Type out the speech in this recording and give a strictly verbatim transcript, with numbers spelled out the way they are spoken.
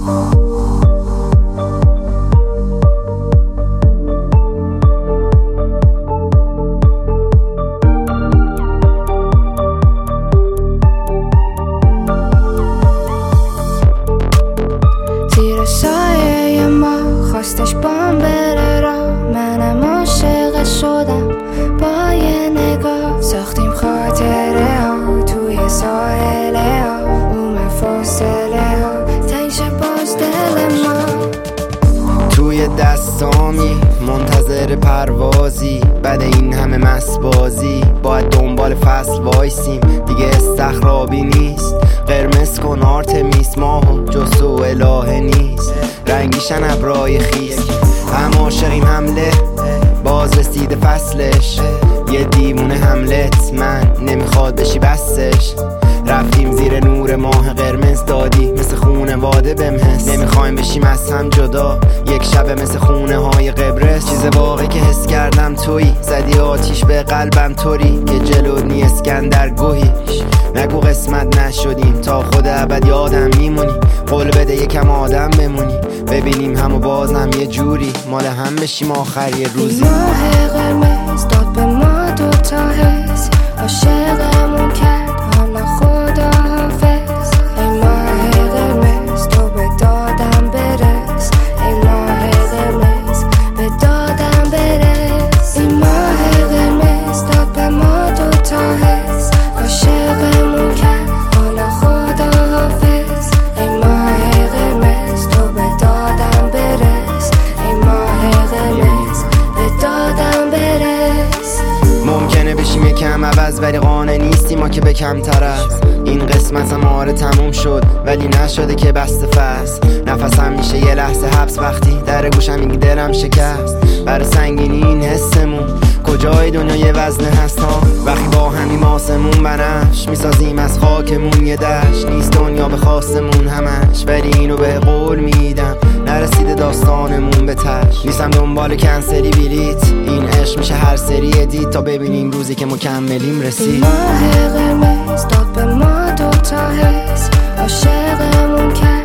زیر سایه ما خواستش بام بره را، منم عاشق شدم با یه نگاه. ساختیم خاطره ها توی ساحله ها، اومد فاصله ها تنش باز دل ما. توی دستامی منتظر پروازی، بعد این همه مسبازی باید دنبال فصل وایسیم. دیگه استخرابی نیست، قرمز کن آرتمیس، ماهو جز تو الهه نیست. رنگیشن ابرای خیس، هم عاشقیم حمله باز رسیده فصلش. یه دیوونه حملت من نمیخواد بشی بسش. رفتیم زیر نور ماه قرمز، دادی مثل خونه واده بهم حس. نمیخوایم بشیم از هم جدا، یک شب مثل خونه های قبرس. چیز واقعی که حس کردم تویی، زدی آتیش به قلبم طوری که جلو نی اسکندر گوهیش. نگو قسمت نشدیم تا خود ابد یادم میمونی. قول بده یکم آدم بمونی، ببینیم همو بازم یه جوری مال هم بشیم آخر یه روزی. ماه قرمز داد به ما دوتا حس، عاشقمون کرد حالا خدا حافظ. ای ماه قرمز تو به دادم برس، ای ماه قرمز به دادم برس. ای ماه قرمز داد به ما دوتا حس، عاشقمون کرد حالا خدا حافظ. ای ماه قرمز تو به دادم برس، ای ماه قرمز به دادم برس. ممکنه بشیم یکم عوض ولی قانع نیستیم ما که به کمتر از این قسمت هم آره تموم شد، ولی نشده که بسته فصل. نفسم میشه یه لحظه حبس وقتی در گوشم میگه دلم شکست. برای سنگینی این حسمون کجای دنیا یه وزنه هست ها، وقتی با همیم آسمون بنفش میسازیم از خاکمون یه دشت. نیست دنیا به خواستمون همش، ولی اینو به قول میدم نرسیده داستانمون به تش. نیستم دنبال کنسلی بلیت، این عشق میشه هر سری ادیت تا ببینیم روزی که مکملیم رسید. ماه قرمز داد به ما دوتا حس، عاشقمون کرد